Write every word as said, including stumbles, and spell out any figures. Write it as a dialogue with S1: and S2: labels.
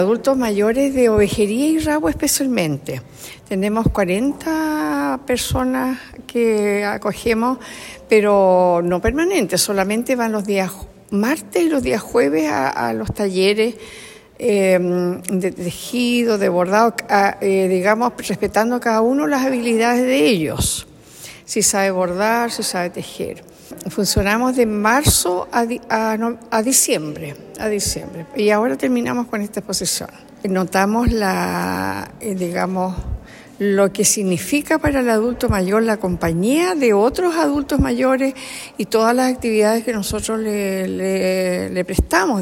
S1: Adultos mayores de ovejería y rabo especialmente. Tenemos cuarenta personas que acogemos, pero no permanentes, solamente van los días martes y los días jueves a, a los talleres eh, de tejido, de bordado, a, eh, digamos, respetando cada uno las habilidades de ellos. Si sabe bordar, si sabe tejer. Funcionamos de marzo a, di- a, no- a diciembre, a diciembre. Y ahora terminamos con esta exposición. Notamos la, eh, digamos, lo que significa para el adulto mayor la compañía de otros adultos mayores y todas las actividades que nosotros le, le, le prestamos.